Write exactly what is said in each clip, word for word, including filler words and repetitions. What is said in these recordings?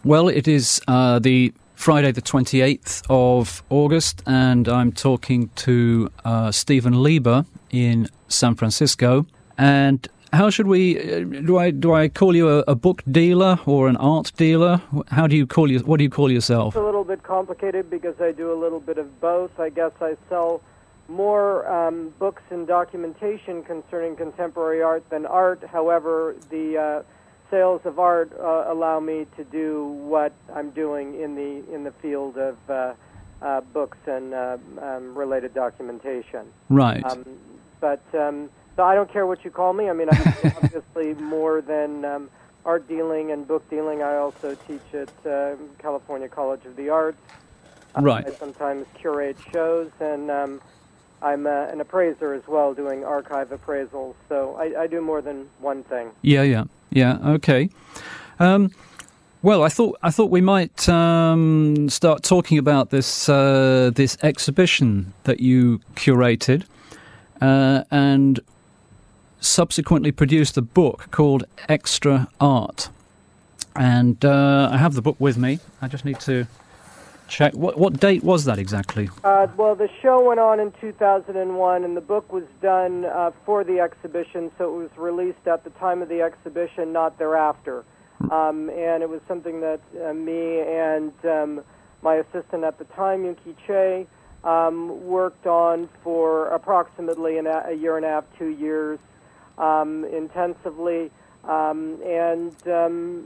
Well, it is uh, the Friday the twenty-eighth of August, and I'm talking to uh, Stephen Lieber in San Francisco. And how should we, uh, do I do I call you a, a book dealer or an art dealer? How do you call you, what do you call yourself? It's a little bit complicated because I do a little bit of both. I guess I sell more um, books and documentation concerning contemporary art than art. However, the uh, sales of art uh, allow me to do what I'm doing in the in the field of uh, uh, books and uh, um, related documentation. Right. Um, but um, so I don't care what you call me. I mean, I'm obviously more than um, art dealing and book dealing. I also teach at uh, California College of the Arts. Right. I sometimes curate shows, and um, I'm uh, an appraiser as well, doing archive appraisals. So I, I do more than one thing. Yeah, yeah. Yeah, okay. Um, well, I thought I thought we might um, start talking about this uh, this exhibition that you curated uh, and subsequently produced a book called Extra Art. And uh, I have the book with me. I just need to check. What, what date was that exactly? Uh, well, the show went on in two thousand one, and the book was done uh, for the exhibition, so it was released at the time of the exhibition, not thereafter. Um, and it was something that uh, me and um, my assistant at the time, Yuki Che, um, worked on for approximately an, a year and a half, two years, um, intensively. Um, and um,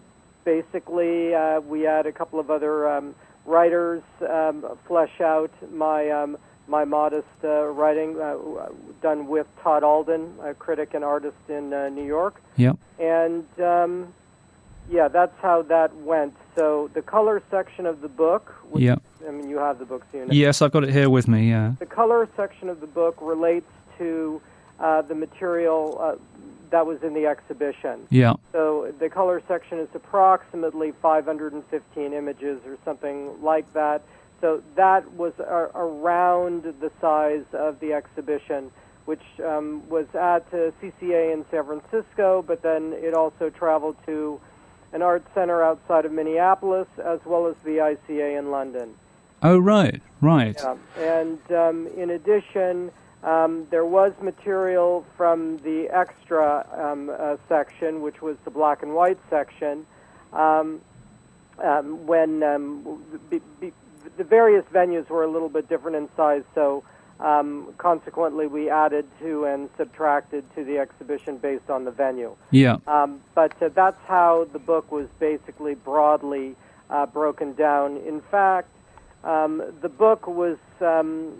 basically, uh, we had a couple of other Um, writers um, flesh out my um, my modest uh, writing uh, done with Todd Alden, a critic and artist in uh, New York. Yeah. And um, yeah, that's how that went. So the color section of the book, which, yeah. I mean, you have the book, so you know. Yes, I've got it here with me, yeah. The color section of the book relates to uh, the material uh, that was in the exhibition. Yeah. So the color section is approximately five hundred fifteen images or something like that. So that was a- around the size of the exhibition, which um, was at uh, C C A in San Francisco, but then it also traveled to an art center outside of Minneapolis, as well as the I C A in London. Oh, right, right. Yeah. And um, in addition, Um, there was material from the extra um, uh, section, which was the black and white section, um, um, when um, b- b- the various venues were a little bit different in size, so um, consequently we added to and subtracted to the exhibition based on the venue. Yeah. Um, but uh, that's how the book was basically broadly uh, broken down. In fact, um, the book was... Um,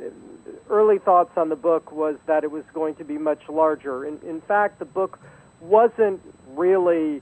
early thoughts on the book was that it was going to be much larger. In, in fact, the book wasn't really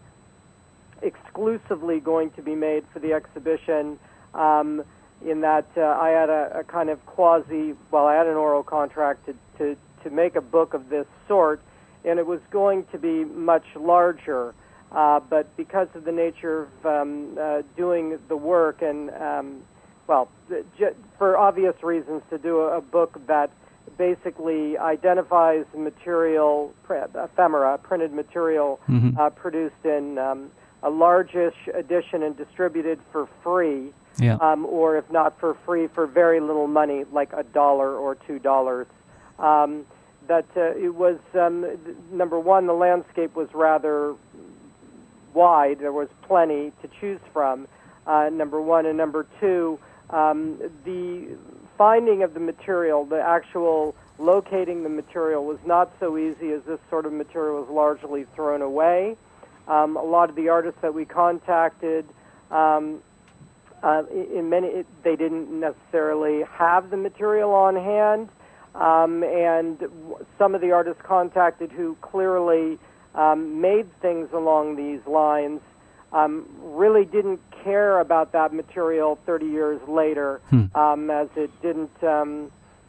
exclusively going to be made for the exhibition, um, in that uh, I had a, a kind of quasi, well, I had an oral contract to, to, to make a book of this sort, and it was going to be much larger. Uh, but because of the nature of um, uh, doing the work and um, well, for obvious reasons, to do a book that basically identifies material, ephemera, printed material, mm-hmm. uh, produced in um, a largish edition and distributed for free, yeah. um, or if not for free, for very little money, like a dollar or two dollars. Um, that uh, it was, um, number one, the landscape was rather wide. There was plenty to choose from, uh, number one. And number two, Um, the finding of the material, the actual locating the material, was not so easy, as this sort of material was largely thrown away. Um, a lot of the artists that we contacted, um, uh, in many, it, they didn't necessarily have the material on hand, um, and some of the artists contacted who clearly um, made things along these lines Um, really didn't care about that material thirty years later, hmm. um, as it didn't, um,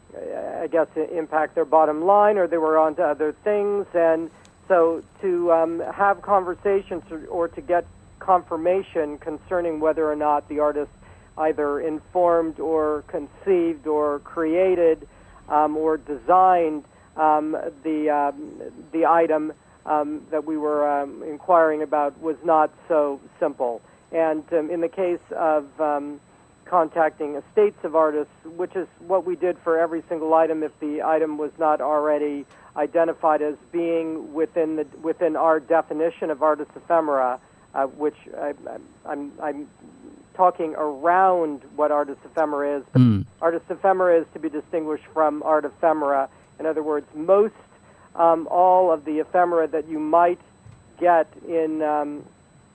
I guess, impact their bottom line, or they were on to other things. And so to um, have conversations or, or to get confirmation concerning whether or not the artist either informed or conceived or created um, or designed um, the um, the item Um, that we were um, inquiring about was not so simple. And um, in the case of um, contacting estates of artists, which is what we did for every single item if the item was not already identified as being within the within our definition of artist ephemera, uh, which I, I'm, I'm talking around what artist ephemera is. But Mm. artist ephemera is to be distinguished from art ephemera. In other words, most um, all of the ephemera that you might get in um,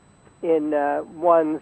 in uh, one's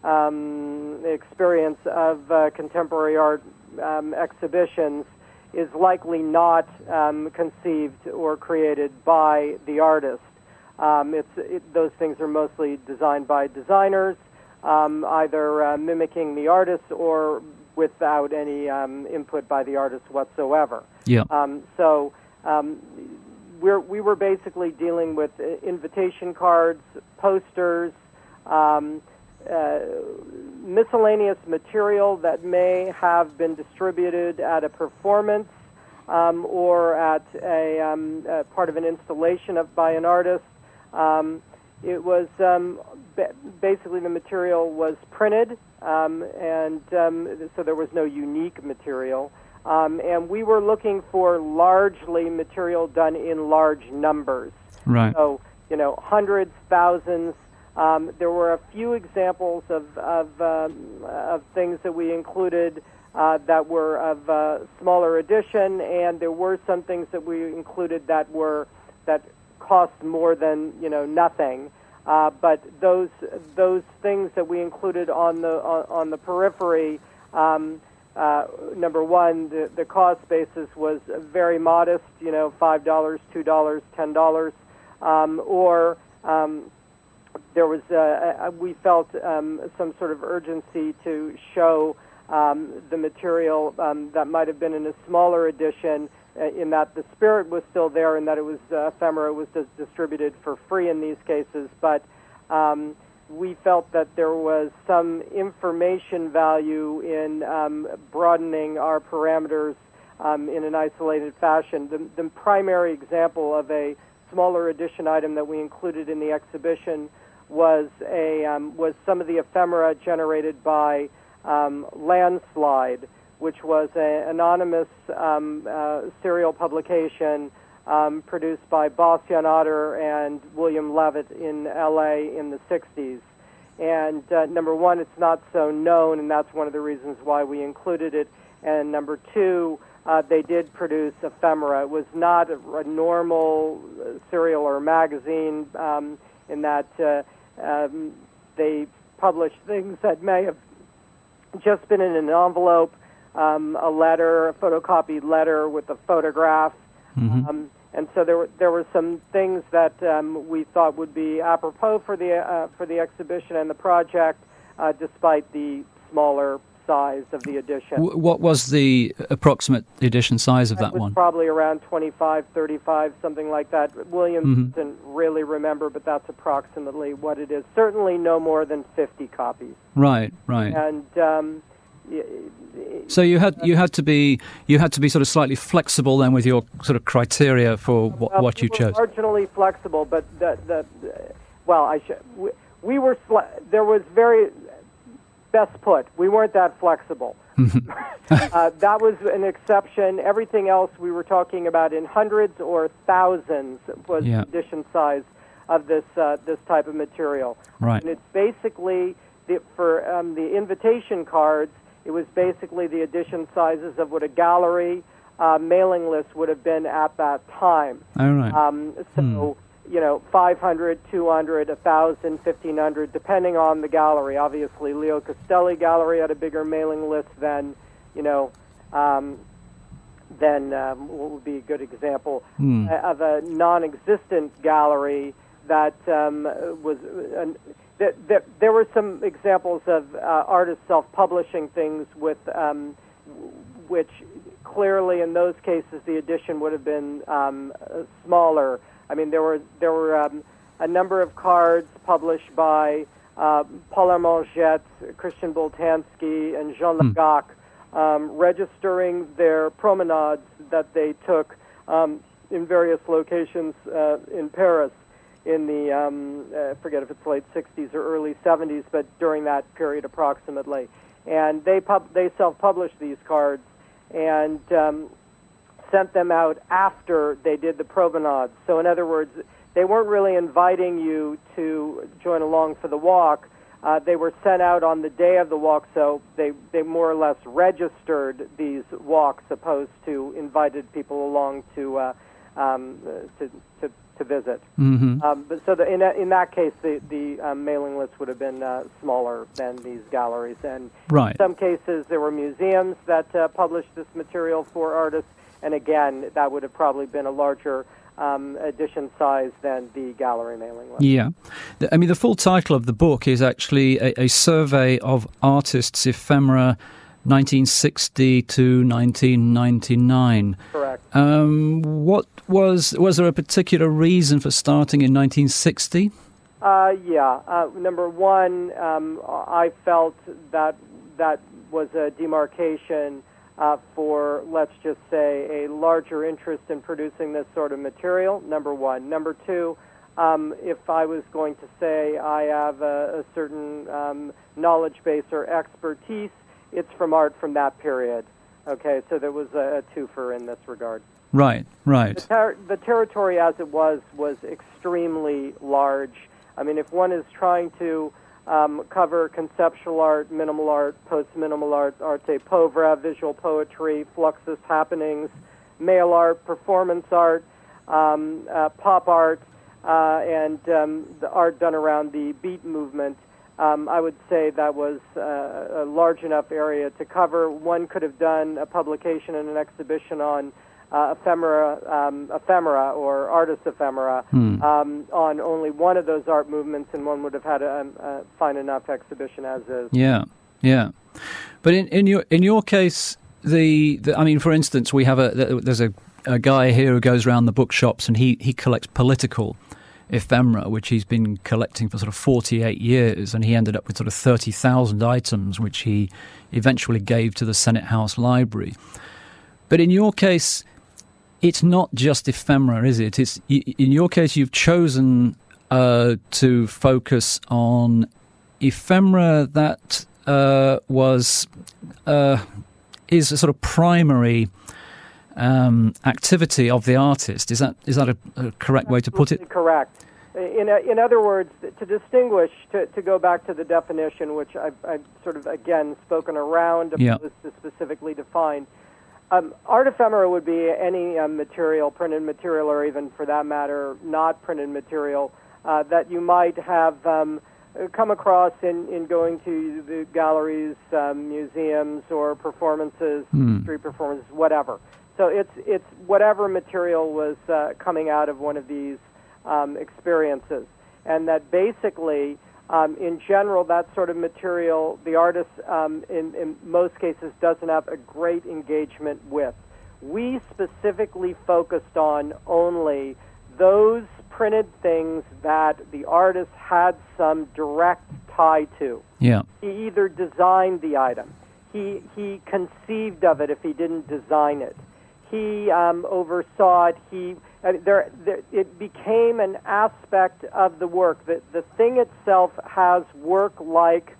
um, experience of uh, contemporary art um, exhibitions is likely not um, conceived or created by the artist. Um, it's it, those things are mostly designed by designers, um, either uh, mimicking the artist or without any um, input by the artist whatsoever. Yeah. Um, so um, we're, we were basically dealing with invitation cards, posters, um, uh, miscellaneous material that may have been distributed at a performance um, or at a, um, a part of an installation of, by an artist. Um, it was um, ba- basically the material was printed, um, and um, so there was no unique material. Um, and we were looking for largely material done in large numbers. Right. So, you know, hundreds, thousands. Um, there were a few examples of of, um, of things that we included uh, that were of uh, smaller edition, and there were some things that we included that were that cost more than you know nothing. Uh, but those those things that we included on the on, on the periphery. Um, Uh, number one, the, the cost basis was very modest, you know, five dollars, two dollars, ten dollars, um, or um, there was, uh, we felt um, some sort of urgency to show um, the material um, that might have been in a smaller edition, uh, in that the spirit was still there and that it was uh, ephemera, was dis- distributed for free in these cases, but um, we felt that there was some information value in um, broadening our parameters um, in an isolated fashion. The, the primary example of a smaller edition item that we included in the exhibition was a um, was some of the ephemera generated by um, Landslide, which was an anonymous um, uh, serial publication Um, produced by Bastian Otter and William Levitt in L A in the sixties. And uh, number one, it's not so known, and that's one of the reasons why we included it. And number two, uh, they did produce ephemera. It was not a, a normal serial or magazine um, in that uh, um, they published things that may have just been in an envelope, um, a letter, a photocopied letter with a photograph. Mm-hmm. Um, and so there were there were some things that um, we thought would be apropos for the uh, for the exhibition and the project, uh, despite the smaller size of the edition. W- what was the approximate edition size of that, that was one? Probably around twenty-five, thirty-five, something like that. William Mm-hmm. didn't really remember, but that's approximately what it is. Certainly no more than fifty copies. Right, right. And um, y- So you had you had to be you had to be sort of slightly flexible then with your sort of criteria for what, well, what you we chose. were marginally flexible, but the the well, I should we, we were fle- there was very best put. We weren't that flexible. uh, that was an exception. Everything else we were talking about in hundreds or thousands was Yeah. the edition size of this uh, this type of material. Right. And it's basically the, for um, the invitation cards. It was basically the edition sizes of what a gallery uh, mailing list would have been at that time. Oh, right. Um, so, Hmm. you know, five hundred, two hundred, one thousand, fifteen hundred, depending on the gallery. Obviously, Leo Castelli Gallery had a bigger mailing list than, you know, um, than um, what would be a good example Hmm. uh, of a non-existent gallery that um, was... Uh, There, there, there were some examples of uh, artists self-publishing things with, um, which clearly in those cases the edition would have been um, uh, smaller. I mean, there were there were um, a number of cards published by uh, Paul Armand Jette, Christian Boltanski, and Jean Lagac, um, registering their promenades that they took um, in various locations uh, in Paris. in the, um, uh, forget if it's late sixties or early seventies, but during that period approximately. And they pub- they self-published these cards and um, sent them out after they did the promenade. So in other words, they weren't really inviting you to join along for the walk. Uh, they were sent out on the day of the walk, so they, they more or less registered these walks opposed to invited people along to uh, um, to, to to visit. Mm-hmm. Um, but so the, in in that case, the the um, mailing list would have been uh, smaller than these galleries, and right. in some cases there were museums that uh, published this material for artists, and again, that would have probably been a larger Um, edition size than the gallery mailing list. Yeah. I mean, the full title of the book is actually A, a Survey of Artists' Ephemera nineteen sixty to nineteen ninety-nine. Correct. Um, what was, was there a particular reason for starting in nineteen sixty? Uh, yeah. Uh, number one, um, I felt that that was a demarcation Uh, for, let's just say, a larger interest in producing this sort of material, number one. Number two, um, if I was going to say I have a, a certain um, knowledge base or expertise, it's from art from that period. Okay, so there was a, a twofer in this regard. Right, right. The, ter- the territory as it was was extremely large. I mean, if one is trying to Um, cover conceptual art, minimal art, post-minimal art, arte povera, visual poetry, fluxus happenings, mail art, performance art, um, uh, pop art, uh, and um, the art done around the beat movement. Um, I would say that was uh, a large enough area to cover. One could have done a publication and an exhibition on Uh, ephemera, um, ephemera or artist ephemera hmm. um, on only one of those art movements, and one would have had a, a fine enough exhibition as is. Yeah, yeah. But in, in your in your case, the, the I mean, for instance, we have a there's a, a guy here who goes around the bookshops and he, he collects political ephemera, which he's been collecting for sort of forty-eight years, and he ended up with sort of thirty thousand items, which he eventually gave to the Senate House Library. But in your case, it's not just ephemera, is it? It's in your case, you've chosen uh, to focus on ephemera that uh, was uh, is a sort of primary um, activity of the artist. Is that is that a, a correct way to put it? Correct. In a, in other words, to distinguish, to, to go back to the definition, which I've, I've sort of again spoken around, yeah. opposed to specifically defined. Um, art ephemera would be any um, material, printed material, or even for that matter, not printed material, uh, that you might have um, come across in, in going to the galleries, um, museums, or performances, hmm. street performances, whatever. So it's it's whatever material was uh, coming out of one of these um, experiences, and that basically, Um, in general, that sort of material, the artist, um, in, in most cases, doesn't have a great engagement with. We specifically focused on only those printed things that the artist had some direct tie to. Yeah. He either designed the item, he he conceived of it if he didn't design it, he um, oversaw it, he... I mean, there, there, it became an aspect of the work. The, the thing itself has work-like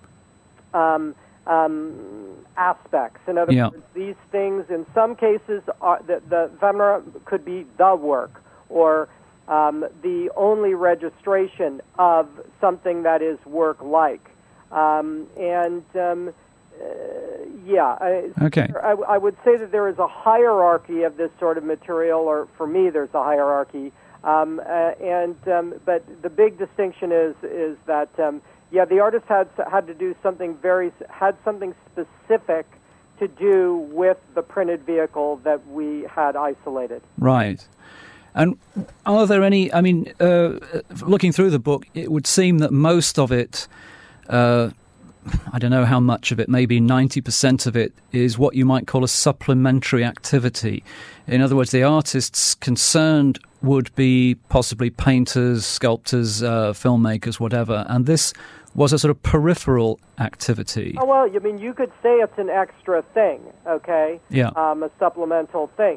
um, um, aspects. In other yeah. words, these things, in some cases, are, the, the ephemera could be the work, or um, the only registration of something that is work-like. Um, and... Um, Uh, yeah. I, okay. I, I would say that there is a hierarchy of this sort of material, or for me, there's a hierarchy. Um, uh, and um, but the big distinction is is that um, yeah, the artist had had to do something very had something specific to do with the printed vehicle that we had isolated. Right. And are there any? I mean, uh, looking through the book, it would seem that most of it. Uh, I don't know how much of it, maybe ninety percent of it, is what you might call a supplementary activity. In other words, the artists concerned would be possibly painters, sculptors, uh, filmmakers, whatever, and this was a sort of peripheral activity. Oh, well, I mean, you could say it's an extra thing, okay? Yeah. Um, a supplemental thing.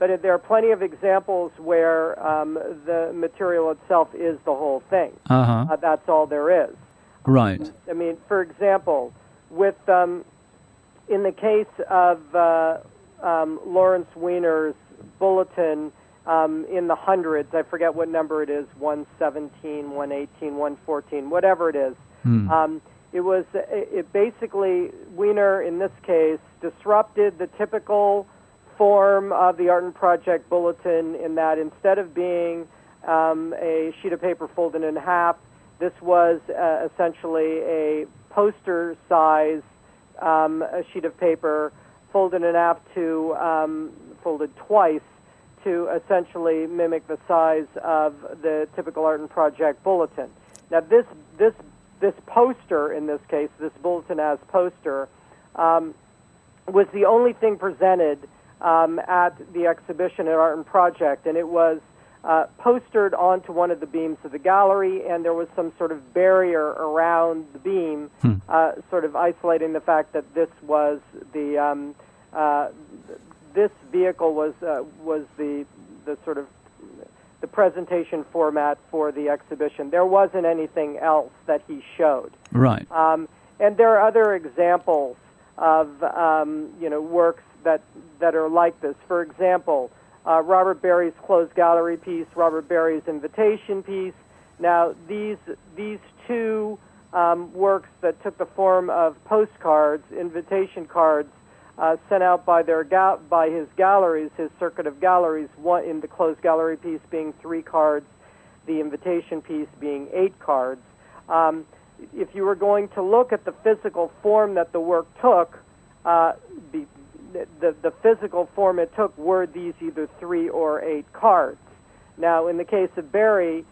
but there are plenty of examples where um, the material itself is the whole thing. Uh-huh. Uh, that's all there is. Right. I mean, for example, with um, in the case of uh, um, Lawrence Weiner's bulletin um, in the hundreds, I forget what number it is, one seventeen, one eighteen, one fourteen, whatever it is. Hmm. Um, it was it, it basically, Weiner, in this case, disrupted the typical form of the Art and Project bulletin in that instead of being um, a sheet of paper folded in half, this was uh, essentially a poster size um, a sheet of paper folded in half to um, folded twice to essentially mimic the size of the typical Art and Project bulletin. Now, this this this poster, in this case, this bulletin as poster, um, was the only thing presented um, at the exhibition at Art and Project, and it was uh, postered onto one of the beams of the gallery, and there was some sort of barrier around the beam, hmm. uh, sort of isolating the fact that this was the um, uh, this vehicle was uh, was the the sort of the presentation format for the exhibition. There wasn't anything else that he showed. Right. Um, and there are other examples of um, you know works that that are like this. For example, uh, Robert Barry's closed gallery piece, Robert Barry's invitation piece. Now, these these two um, works that took the form of postcards, invitation cards, uh, sent out by their ga- by his galleries, his circuit of galleries. One in the closed gallery piece being three cards, the invitation piece being eight cards. Um, if you were going to look at the physical form that the work took, uh, the, the the physical form it took were these either three or eight cards. Now, in the case of Barry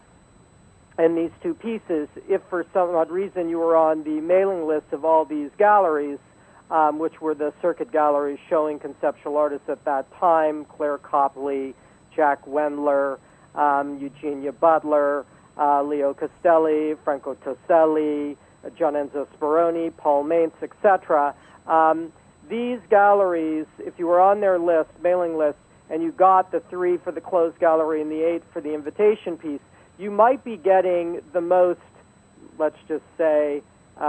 and these two pieces, if for some odd reason you were on the mailing list of all these galleries, um, which were the circuit galleries showing conceptual artists at that time, Claire Copley, Jack Wendler, um, Eugenia Butler, uh, Leo Castelli, Franco Toselli, uh, John Enzo Speroni, Paul Maintz, et cetera. Um, these galleries, if you were on their list, mailing list, and you got the three for the closed gallery and the eight for the invitation piece, you might be getting the most, let's just say,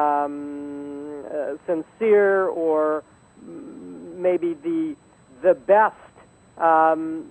um, uh, sincere or maybe the the best um,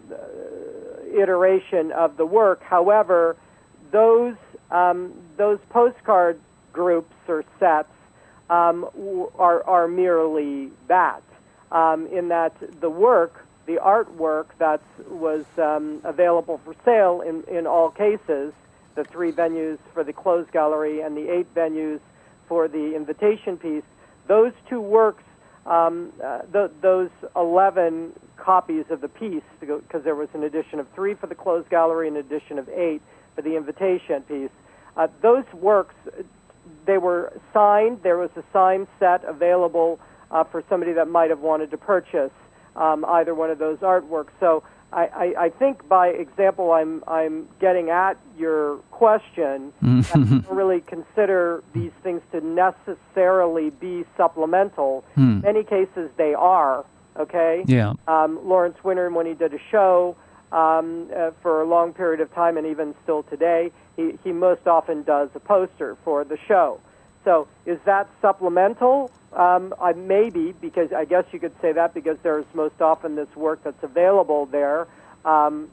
iteration of the work. However, those um, those postcard groups or sets um, are are merely that, um, in that the work, the artwork that was um, available for sale in, in all cases, the three venues for the closed gallery and the eight venues for the invitation piece, those two works, um, uh, th- those eleven copies of the piece, because there was an edition of three for the closed gallery and an edition of eight for the invitation piece, uh, those works, they were signed. There was a signed set available uh, for somebody that might have wanted to purchase Um, either one of those artworks. So I, I, I think by example I'm I'm getting at your question. I don't really consider these things to necessarily be supplemental. Hmm. In many cases they are, okay? Yeah. Um, Lawrence Winter, when he did a show um, uh, for a long period of time, and even still today, he, he most often does a poster for the show. So is that supplemental? Um, I maybe, because I guess you could say that because there's most often this work that's available there um,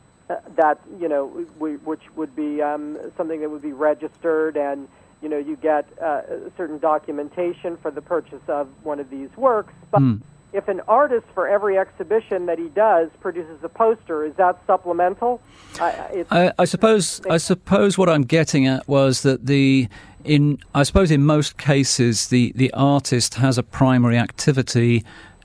that, you know, we, which would be um, something that would be registered, and, you know, you get uh, certain documentation for the purchase of one of these works. But mm. if an artist for every exhibition that he does produces a poster, is that supplemental? I, it's, I, I suppose I suppose what I'm getting at was that the in I suppose in most cases the, the artist has a primary activity,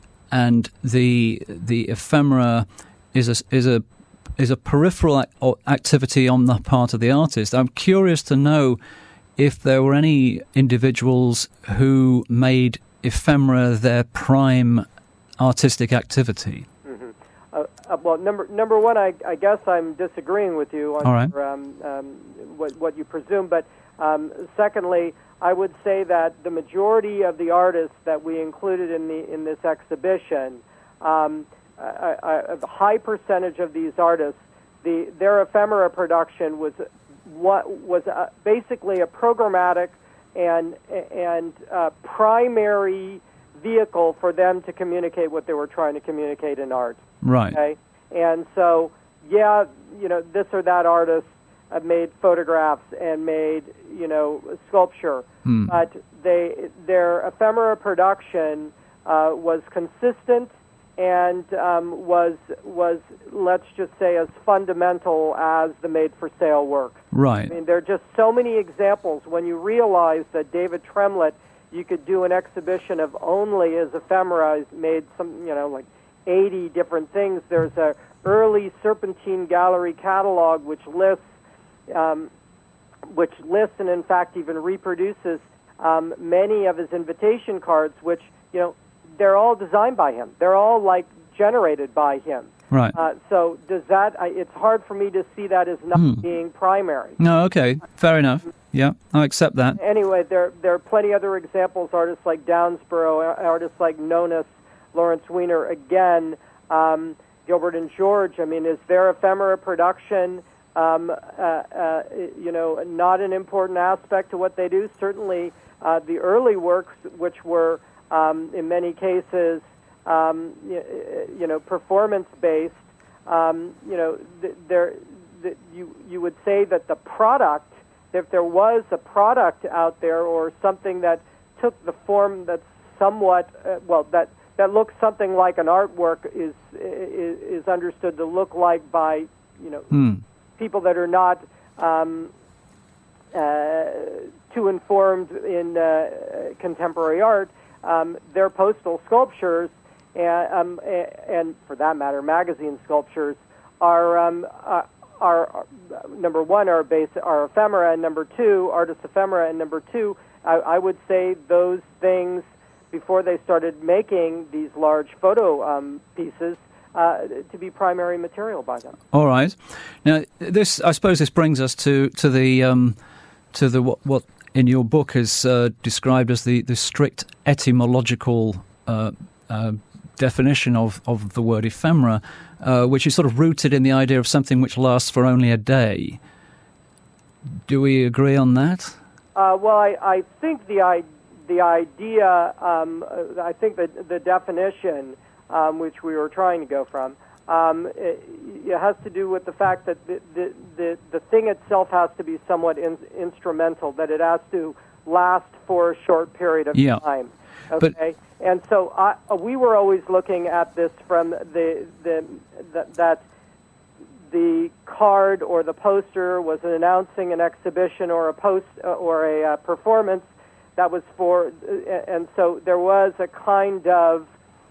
and the the ephemera is a is a is a peripheral activity on the part of the artist. I'm curious to know if there were any individuals who made ephemera their prime artistic activity. Mm-hmm. Uh, uh, well, number number one, I, I guess I'm disagreeing with you on All right. your, um, um, what what you presume. But um, secondly, I would say that the majority of the artists that we included in the in this exhibition, um, a, a, a high percentage of these artists, the their ephemera production was what was uh, basically a programmatic and and uh, primary vehicle for them to communicate what they were trying to communicate in art. Right. Okay? And so, yeah, you know, this or that artist uh, made photographs and made, you know, sculpture, hmm. but they their ephemera production uh, was consistent and um, was was let's just say as fundamental as the made-for-sale work. Right. I mean, there are just so many examples when you realize that David Tremlett, you could do an exhibition of only his ephemera. He's made some, you know, like eighty different things. There's a early Serpentine Gallery catalog which lists, um, which lists and in fact even reproduces um, many of his invitation cards, which, you know, they're all designed by him. They're all like generated by him. Right. Uh, so does that? I, it's hard for me to see that as not hmm. being primary. No. Okay. Fair enough. Yeah, I accept that. Anyway, there there are plenty other examples. Artists like Downsborough, artists like Nonus, Lawrence Weiner. Again, um, Gilbert and George. I mean, is their ephemera production, um, uh, uh, you know, not an important aspect to what they do? Certainly, uh, the early works, which were um, in many cases, um, you, you know, performance-based. Um, you know, there the, you you would say that the product, if there was a product out there or something that took the form that's somewhat uh, well that that looks something like an artwork is is, is understood to look like by you know mm. people that are not um, uh, too informed in uh, contemporary art. Um, their postal sculptures and, um, and for that matter magazine sculptures are um, uh, are, are number one are base are ephemera, and number two artist ephemera, and number two I, I would say those things before they started making these large photo um, pieces uh, to be primary material by them. All right. Now this I suppose this brings us to to the um, to the what, what in your book is uh, described as the, the strict etymological uh, uh, definition of, of the word ephemera, uh, which is sort of rooted in the idea of something which lasts for only a day. Do we agree on that? Uh, well, I, I think the I, the idea, um, I think that the definition, um, which we were trying to go from, um, it, it has to do with the fact that the the, the, the thing itself has to be somewhat in, instrumental, that it has to last for a short period of yeah. time. Okay, but, and so I, we were always looking at this from the, the the that the card or the poster was announcing an exhibition or a post or a uh, performance that was for, and so there was a kind of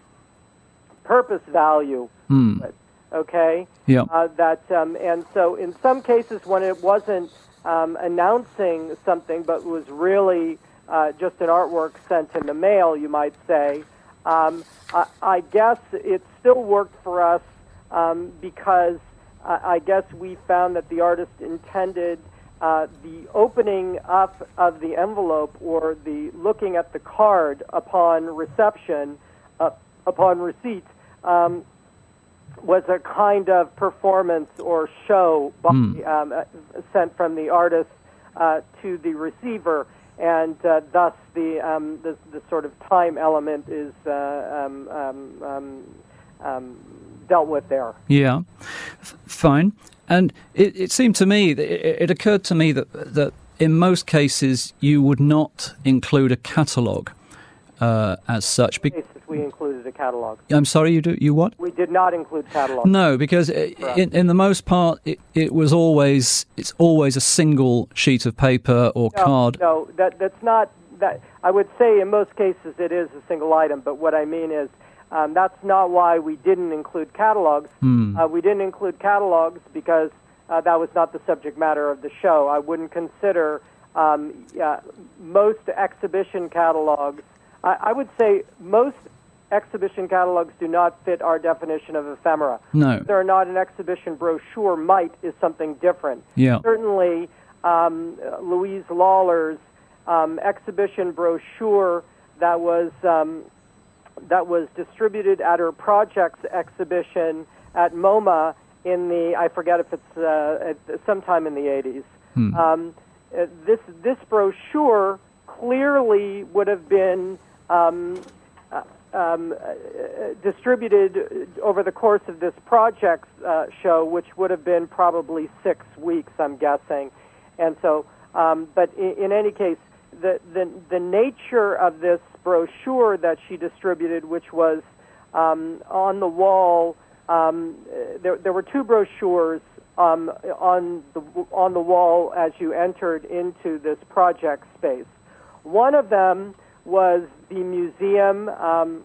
purpose value. Hmm. Okay. Yeah. Uh, that um, and so in some cases when it wasn't um, announcing something, but was really uh, just an artwork sent in the mail, you might say. Um, I, I guess it still worked for us um, because uh, I guess we found that the artist intended uh, the opening up of the envelope or the looking at the card upon reception, uh, upon receipt. Um, was a kind of performance or show by, mm. um, uh, sent from the artist uh, to the receiver, and uh, thus the, um, the the sort of time element is uh, um, um, um, um, dealt with there. Yeah, F- fine. And it, it seemed to me, that it, it occurred to me that that in most cases you would not include a catalogue uh, as such. Be- we included a catalog. I'm sorry, you do you what? We did not include catalog. No, because in, in the most part, it, it was always it's always a single sheet of paper or no, card. No, that that's not that. I would say in most cases it is a single item, but what I mean is um, that's not why we didn't include catalogs. Mm. Uh, we didn't include catalogs because uh, that was not the subject matter of the show. I wouldn't consider um, uh, most exhibition catalogs. I, I would say most exhibition catalogs do not fit our definition of ephemera. No. Whether or not an exhibition brochure might is something different. Yeah. Certainly, um, Louise Lawler's um, exhibition brochure that was um, that was distributed at her projects exhibition at MoMA in the, I forget if it's uh, at, sometime in the eighties. Hmm. Um, uh, this this brochure clearly would have been um, uh, um, uh, distributed over the course of this projects uh, show, which would have been probably six weeks, I'm guessing. And so, um, but in, in any case, the, the the nature of this brochure that she distributed, which was um, on the wall, um, there there were two brochures um, on the on the wall as you entered into this project space. One of them was the museum um,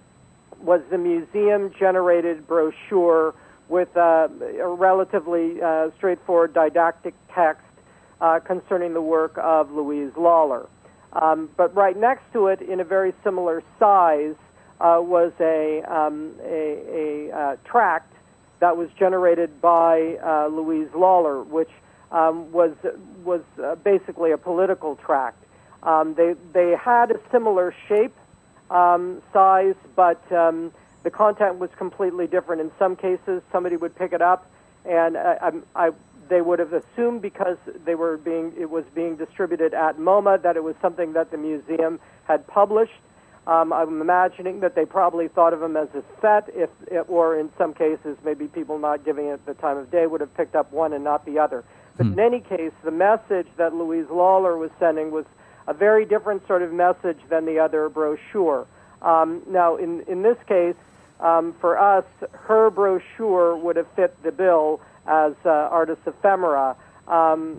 was the museum generated brochure with uh, a relatively uh, straightforward didactic text uh, concerning the work of Louise Lawler. Um, but right next to it, in a very similar size, uh, was a um, a, a uh, tract that was generated by uh, Louise Lawler, which um, was was uh, basically a political tract. Um, they they had a similar shape, um, size, but um, the content was completely different. In some cases, somebody would pick it up, and I, I, I, they would have assumed because they were being it was being distributed at MoMA that it was something that the museum had published. Um, I'm imagining that they probably thought of them as a set, if it, or in some cases, maybe people not giving it the time of day would have picked up one and not the other. But hmm. in any case, the message that Louise Lawler was sending was a very different sort of message than the other brochure. Um, now, in, in this case, um, for us, her brochure would have fit the bill as uh, Artis Ephemera, um,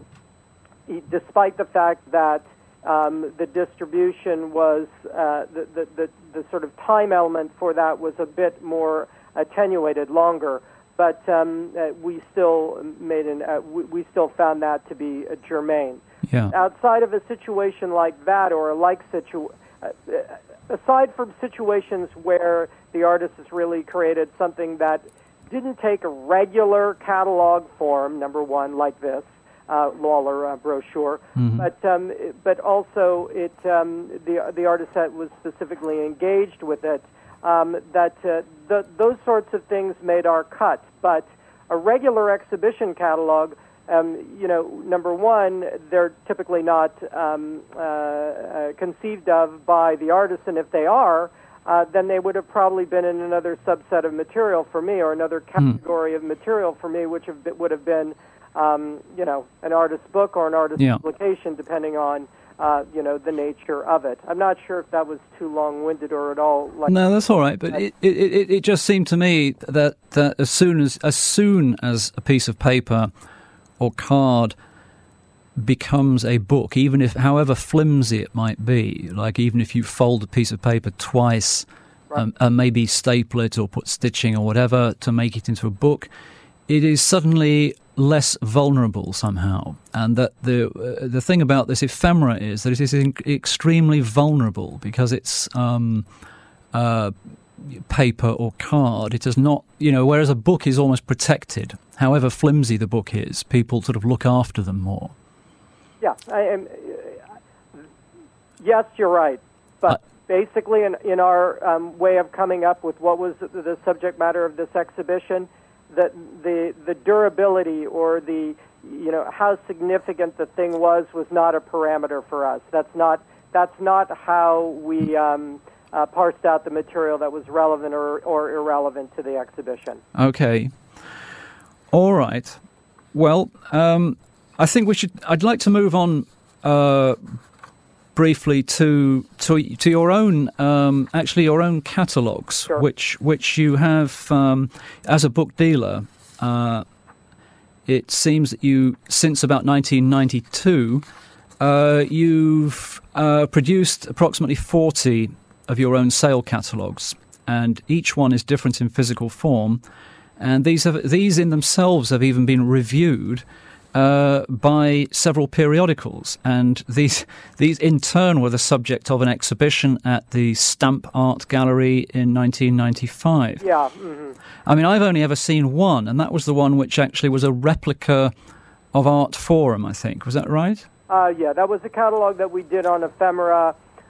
despite the fact that um, the distribution was, uh, the, the, the, the sort of time element for that was a bit more attenuated, longer. But um, uh, we still made an, uh, we, we still found that to be uh, germane. Yeah. Outside of a situation like that, or a like situ, uh, aside from situations where the artist has really created something that didn't take a regular catalog form, number one, like this uh, Lawler uh, brochure, mm-hmm. but um, but also it um, the the artist that was specifically engaged with it. Um, that uh, the, those sorts of things made our cut, but a regular exhibition catalog. Um, you know, number one, they're typically not um, uh, uh, conceived of by the artist, and if they are, uh, then they would have probably been in another subset of material for me, or another category mm. of material for me, which have been, would have been, um, you know, an artist's book or an artist's yeah. publication, depending on, uh, you know, the nature of it. I'm not sure if that was too long-winded or at all. Like no, that's all right. But it, it, it, it just seemed to me that, that as soon as as soon as a piece of paper or card becomes a book, even if, however flimsy it might be, like even if you fold a piece of paper twice, right. um, and maybe staple it or put stitching or whatever to make it into a book, it is suddenly less vulnerable somehow. And that the uh, the thing about this ephemera is that it is in- extremely vulnerable because it's um, uh, paper or card. It is not, you know, whereas a book is almost protected. However flimsy the book is, people sort of look after them more. Yeah, I am. Uh, yes, you're right. But uh, basically, in, in our um, way of coming up with what was the, the subject matter of this exhibition, that the the durability or the, you know, how significant the thing was was not a parameter for us. That's not that's not how we um, uh, parsed out the material that was relevant or, or irrelevant to the exhibition. Okay. All right. Well, um, I think we should. I'd like to move on uh, briefly to to to your own, um, actually your own catalogues, sure. which which you have um, as a book dealer. Uh, it seems that you, since about nineteen ninety-two, uh, you've uh, produced approximately forty of your own sale catalogues, and each one is different in physical form. And these have, these in themselves have even been reviewed uh, by several periodicals, and these these in turn were the subject of an exhibition at the Stamp Art Gallery in nineteen ninety-five. Yeah. Mm-hmm. I mean, I've only ever seen one, and that was the one which actually was a replica of Art Forum, I think. Was that right? Uh, yeah, that was a catalog that we did on ephemera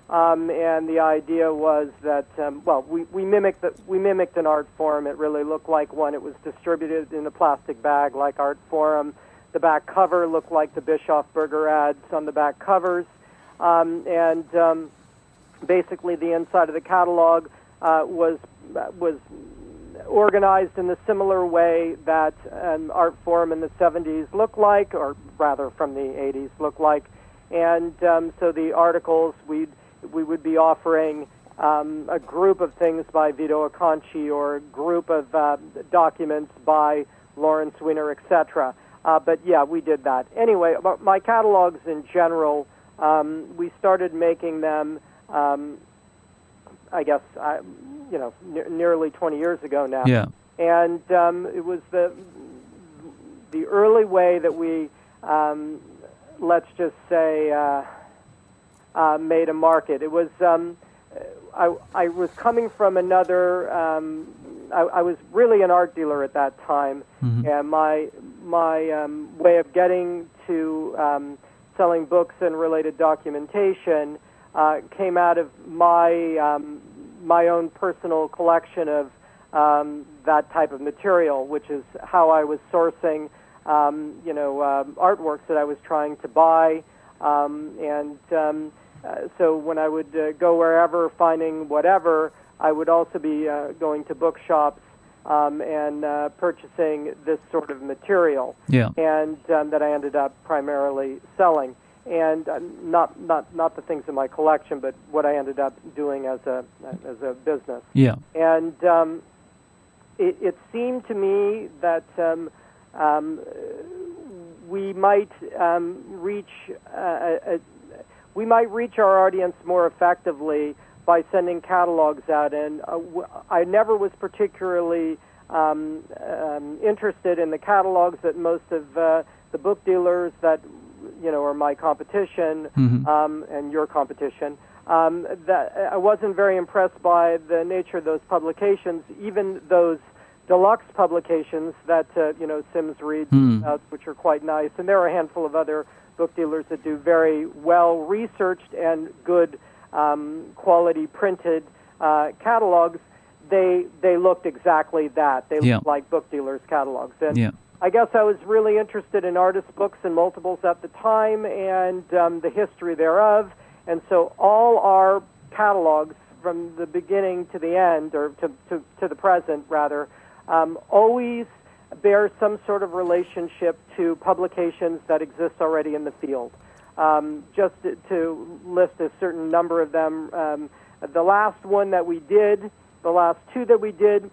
Um, and the idea was that, um, well, we, we mimicked the, we mimicked an art forum. It really looked like one. It was distributed in a plastic bag like art forum. The back cover looked like the Bischoff Burger ads on the back covers. Um, and um, basically the inside of the catalog uh, was was organized in the similar way that an art forum in the seventies looked like, or rather from the eighties looked like. And um, so the articles we'd we would be offering um, a group of things by Vito Acconci or a group of uh, documents by Lawrence Weiner, et cetera. Uh, but yeah, we did that. Anyway, my catalogs in general, um, we started making them, um, I guess, I, you know, ne- nearly twenty years ago now. Yeah. And um, it was the the early way that we, um, let's just say, uh, Uh, made a market. It was um, I, I was coming from another. Um, I, I was really an art dealer at that time, mm-hmm. and my my um, way of getting to um, selling books and related documentation uh, came out of my um, my own personal collection of um, that type of material, which is how I was sourcing, um, you know, um, artworks that I was trying to buy, um, and um, Uh, so when I would uh, go wherever, finding whatever, I would also be uh, going to bookshops um, and uh, purchasing this sort of material, yeah. and um, that I ended up primarily selling, and uh, not not not the things in my collection, but what I ended up doing as a as a business. Yeah, and um, it, it seemed to me that um, um, we might um, reach a, a we might reach our audience more effectively by sending catalogs out. And uh, w- I never was particularly um, um, interested in the catalogs that most of uh, the book dealers that, you know, are my competition, mm-hmm. um, and your competition, um, that I wasn't very impressed by the nature of those publications, even those deluxe publications that, uh, you know, Sims reads, mm. uh, which are quite nice. And there are a handful of other book dealers that do very well researched and good um, quality printed uh, catalogs. They they looked exactly that. They yeah. looked like book dealers' catalogs. And yeah. I guess I was really interested in artist books and multiples at the time, and um, the history thereof. And so all our catalogs from the beginning to the end, or to to, to the present rather, um, always bear some sort of relationship to publications that exist already in the field. Um, just to, to list a certain number of them, um, the last one that we did, the last two that we did,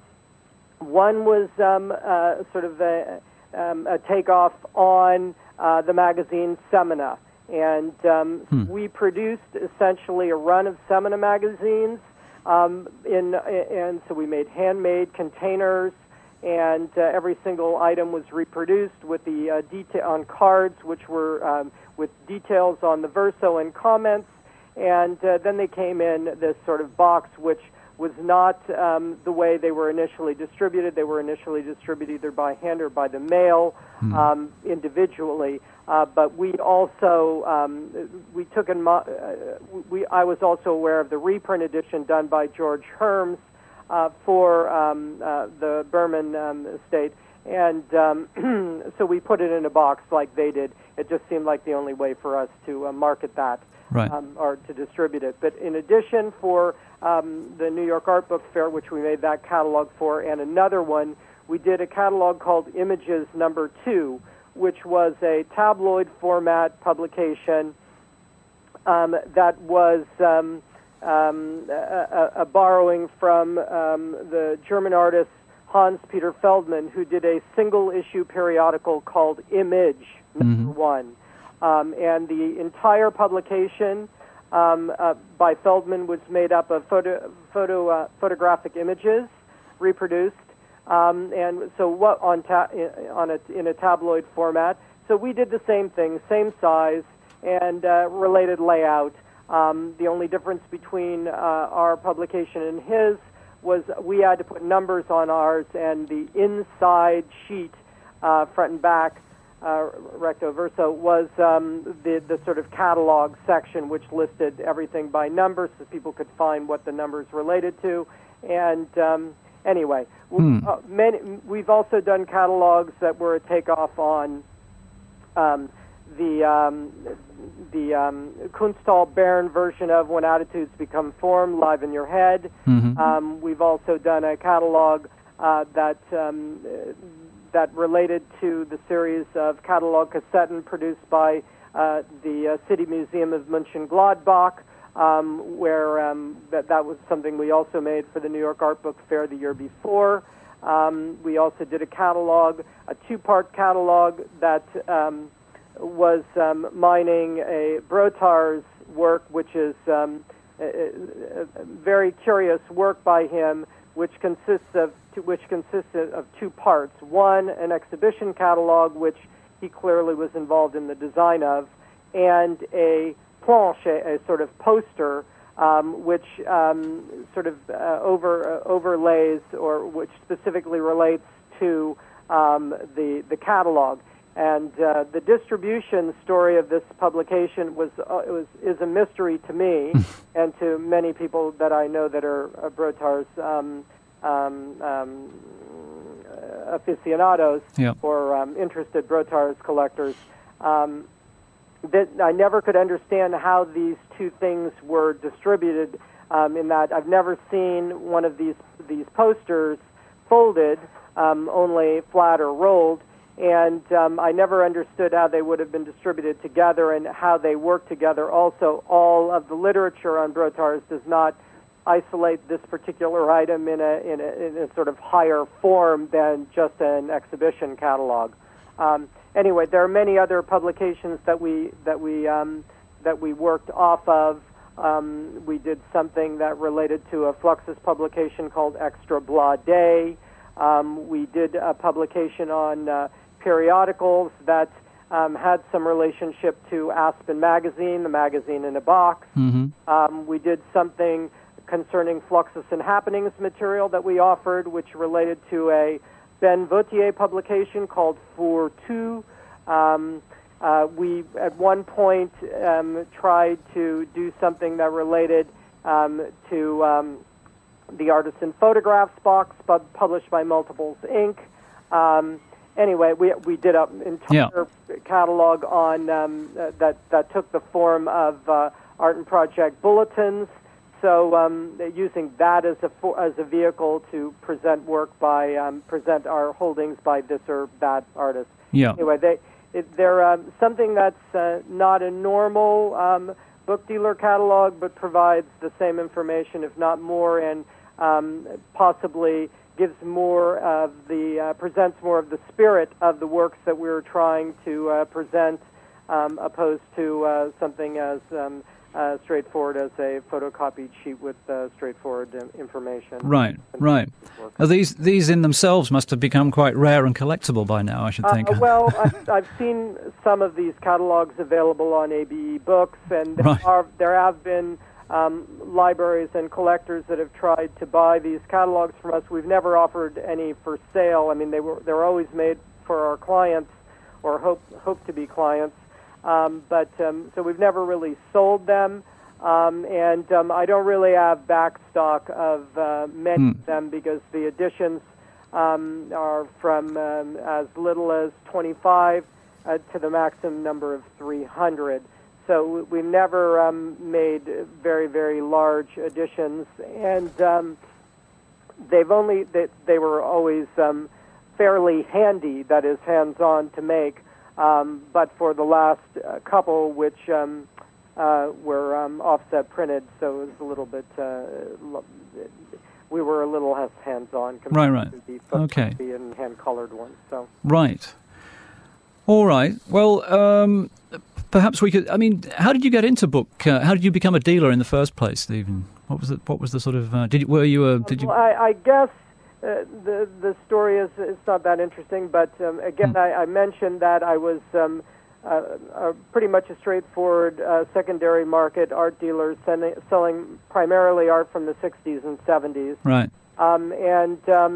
one was um, uh, sort of a, um, a takeoff on uh, the magazine Semina. And um, hmm. we produced essentially a run of Semina magazines, um, in, and so we made handmade containers, and uh, every single item was reproduced with the uh, detail on cards, which were um, with details on the verso and comments. And uh, then they came in this sort of box, which was not um, the way they were initially distributed. They were initially distributed either by hand or by the mail, mm. um, individually. Uh, but we also um, we took in. Mo- uh, we I was also aware of the reprint edition done by George Herms. Uh, for um, uh, the Berman um, estate, and um, so we put it in a box like they did. It just seemed like the only way for us to uh, market that, right. um, or to distribute it. But in addition, for um, the New York Art Book Fair, which we made that catalog for, and another one, we did a catalog called Images Number Two, which was a tabloid format publication um, that was Um, Um, a, a borrowing from um, the German artist Hans-Peter Feldman, who did a single-issue periodical called Image, number mm-hmm. one. Um, and the entire publication um, uh, by Feldman was made up of photo, photo, uh, photographic images reproduced, um, and so what on ta- on a, in a tabloid format. So we did the same thing, same size, and uh, related layout. Um, the only difference between uh, our publication and his was we had to put numbers on ours, and the inside sheet, uh, front and back, uh, recto verso, was um, the the sort of catalog section, which listed everything by number, so people could find what the numbers related to. And um, anyway, hmm. uh, many, we've also done catalogs that were a takeoff on um, the um, the um, Kunsthal Bern version of When Attitudes Become Form, Live in Your Head. Mm-hmm. Um, we've also done a catalog uh, that um, that related to the series of catalog cassetten produced by uh, the uh, City Museum of Mönchengladbach, um, where um, that, that was something we also made for the New York Art Book Fair the year before. Um, we also did a catalog, a two-part catalog that um, was um, mining a Brotar's work, which is um, a, a very curious work by him, which consists of which consists of two parts. One, an exhibition catalog, which he clearly was involved in the design of, and a planche, a sort of poster, um, which um, sort of uh, over uh, overlays or which specifically relates to um, the the catalog. And uh, the distribution story of this publication was uh, it was is a mystery to me and to many people that I know that are uh, Brotar's um, um, um, aficionados yep. or um, interested Brotar's collectors. Um, that I never could understand how these two things were distributed. Um, in that I've never seen one of these these posters folded, um, only flat or rolled. And um, I never understood how they would have been distributed together and how they work together. Also, all of the literature on Brotar's does not isolate this particular item in a, in a, in a sort of higher form than just an exhibition catalog. Um, anyway, there are many other publications that we that we um, that we worked off of. Um, we did something that related to a Fluxus publication called Extra Blah Day. Um, we did a publication on uh, periodicals that um, had some relationship to Aspen Magazine, the magazine in a box. Mm-hmm. Um, we did something concerning Fluxus and Happenings material that we offered, which related to a Ben Vautier publication called Four Two. Um, uh, we, at one point, um, tried to do something that related um, to um, the Artisan Photographs box, but published by Multiples Incorporated. Um, anyway, we we did an entire yeah. catalog on um, uh, that that took the form of uh, Art and Project bulletins. So um, using that as a for, as a vehicle to present work by um, present our holdings by this or that artist. Yeah. Anyway, they it, they're um, something that's uh, not a normal um, book dealer catalog, but provides the same information, if not more, and um, possibly gives more of the uh, presents more of the spirit of the works that we're trying to uh, present, um, opposed to uh, something as um, uh, straightforward as a photocopied sheet with uh, straightforward um, information. Right, right. Now, these these in themselves must have become quite rare and collectible by now, I should think. Uh, well, I've, I've seen some of these catalogs available on A B E Books, and there, right. are, there have been um, libraries and collectors that have tried to buy these catalogs from us. We've never offered any for sale. I mean, they were they were always made for our clients, or hope hope to be clients. Um, but um, so we've never really sold them, um, and um, I don't really have back stock of uh, many hmm. of them because the editions um, are from um, as little as twenty-five uh, to the maximum number of three hundred. So we've never um, made very, very large editions, and um, they've only they, they were always um, fairly handy, that is, hands-on to make. Um, but for the last uh, couple, which um, uh, were um, offset printed, so it was a little bit, uh, we were a little less hands-on compared right, right. to the okay. and hand-colored ones. So. Right. All right. Well, um, perhaps we could, I mean, how did you get into book, uh, how did you become a dealer in the first place, Stephen? What was it, what was the sort of, uh, did you, were you a, did you... Um, I, I guess... Uh, the the story is it's not that interesting, but um, again, hmm. I, I mentioned that I was um, uh, uh, pretty much a straightforward uh, secondary market art dealer, sending, selling primarily art from the sixties and seventies. Right. Um, and um,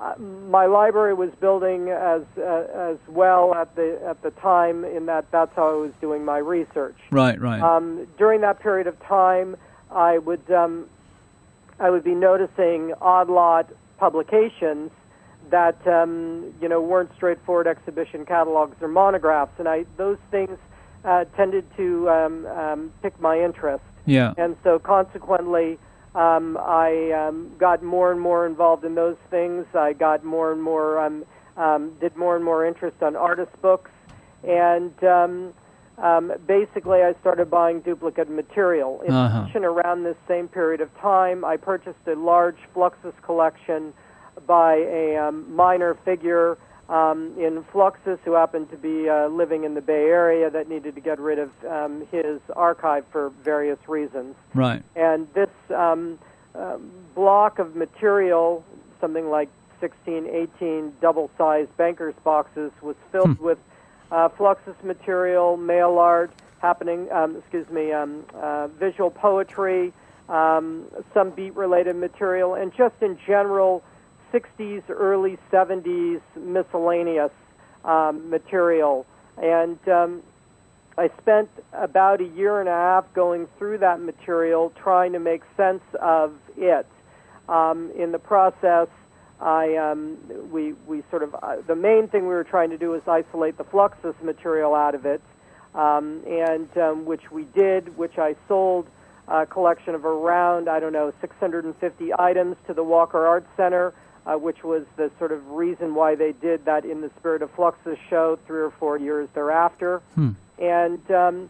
uh, my library was building as uh, as well at the at the time. In that, that's how I was doing my research. Right, right. Um, during that period of time, I would um, I would be noticing odd lot publications that um, you know weren't straightforward exhibition catalogs or monographs, and I those things uh, tended to um, um, pique my interest. Yeah. And so consequently, um, I um, got more and more involved in those things. I got more and more um, um, did more and more interest on artist books, and um, um, basically I started buying duplicate material. In Uh-huh. addition, around this same period of time, I purchased a large Fluxus collection by a um, minor figure um, in Fluxus who happened to be uh, living in the Bay Area that needed to get rid of um, his archive for various reasons. Right. And this um, uh, block of material, something like sixteen, eighteen double-sized banker's boxes, was filled Hmm. with uh, Fluxus material, mail art, happening, um, excuse me, um, uh, visual poetry, um, some beat-related material, and just in general, sixties, early seventies miscellaneous um, material. And um, I spent about a year and a half going through that material, trying to make sense of it. Um, in the process, I um, we we sort of uh, the main thing we were trying to do was isolate the Fluxus material out of it, um, and um, which we did, which I sold a collection of around I don't know six hundred fifty items to the Walker Art Center. Uh, which was the sort of reason why they did that In the Spirit of Fluxus show three or four years thereafter. Hmm. And um,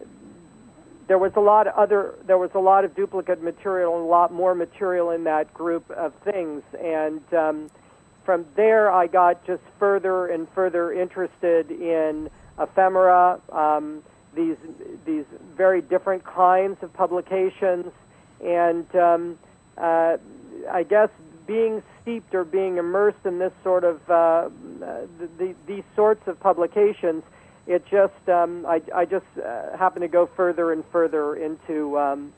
there was a lot of other, there was a lot of duplicate material and a lot more material in that group of things. And um, from there, I got just further and further interested in ephemera, um, these these very different kinds of publications, and um, uh, I guess. being steeped or being immersed in this sort of uh, the, the, these sorts of publications, it just um, I, I just uh, happen to go further and further into um,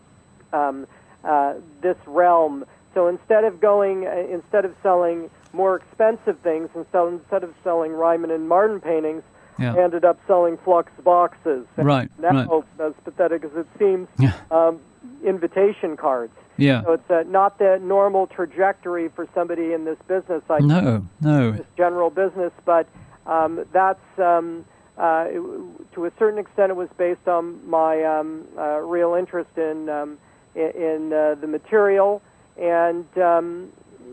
um, uh, this realm. So instead of going, uh, instead of selling more expensive things, and so instead of selling Ryman and Martin paintings, Yeah. I ended up selling Flux boxes. And Right. now, right. as pathetic as it seems, Yeah. um, invitation cards. Yeah. So it's uh, not the normal trajectory for somebody in this business. I No. No. this general business, but um, that's um, uh, it, to a certain extent it was based on my um, uh, real interest in um, in, in uh, the material, and um,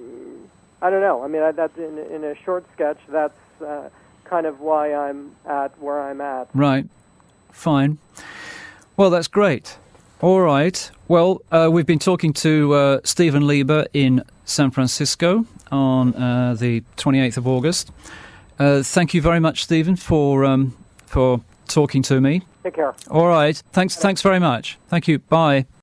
I don't know. I mean, I, that's in, in a short sketch. That's uh, kind of why I'm at where I'm at. Right. Fine. Well, that's great. All right. Well, uh, we've been talking to uh, Stephen Lieber in San Francisco on uh, the twenty-eighth of August. Uh, thank you very much, Stephen, for um, for talking to me. Take care. All right. Thanks. Thanks very much. Thank you. Bye.